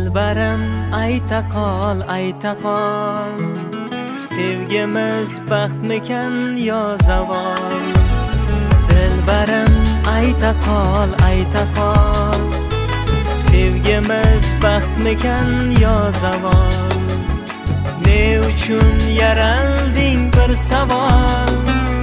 Dilbarim ayta qol, sevgimiz baxtmikan yo zavol. Dilbarim ayta qol, sevgimiz baxtmikan yo zavol. Ne uchun yaralding bir savol?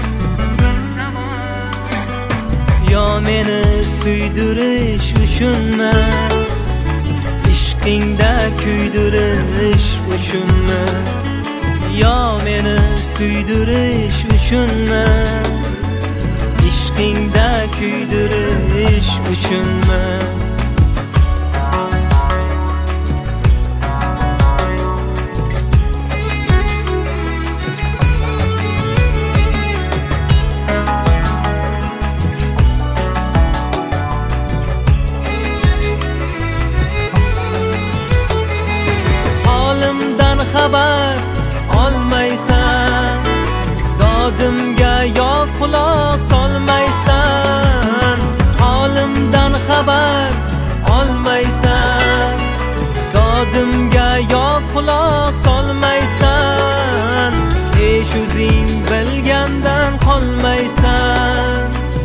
Yo meni suydirish uchunmi, ishqingda kuydirish uchunmi? Yo meni suydirish uchunmi, ishqingda kuydirish uchunmi? Xabar olmaysan, dodimga yo quloq solmaysan. Holimdan xabar olmaysan, dodimga yo quloq solmaysan. Hech o'zing bilgandan qolmaysan.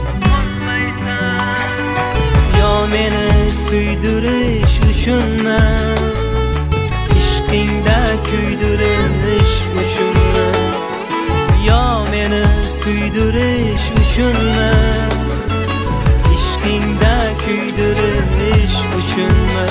Yo meni suydirish uchunmi, ishqingda kuydirish uchunmi? Yo meni suydirish uchunmi, ishqingda kuydirish uchunmi?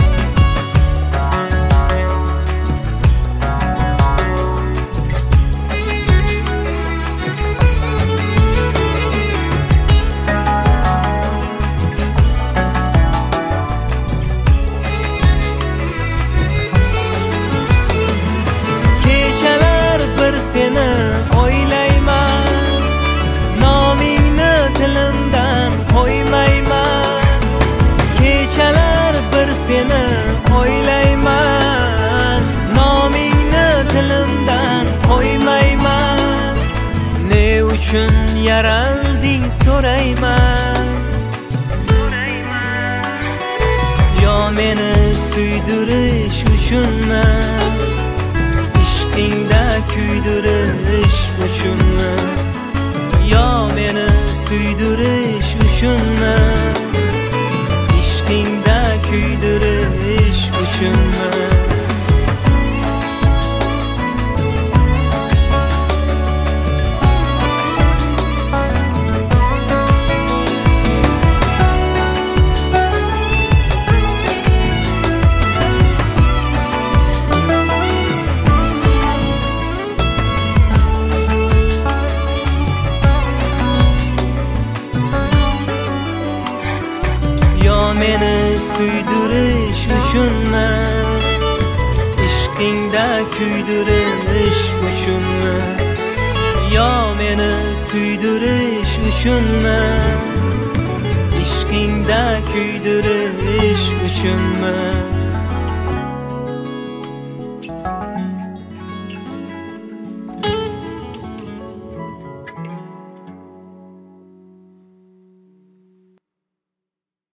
Seni o'ylayman, nomingni tilimdan qo'ymayman. Kechalar bir seni o'ylayman, nomingni tilimdan qo'ymayman. Ne uchun yaralding so'rayman. Yo meni suydirish uchunmi, ishqingda kuydirish uchunmi? Yo meni suydirish uchunmi, ishqingda kuydirish uchunmi? Meni suydirish uchunmi, ishqingda kuydirish uchunmi? Yo meni suydirish uchunmi, ishqingda kuydirish uchunmi?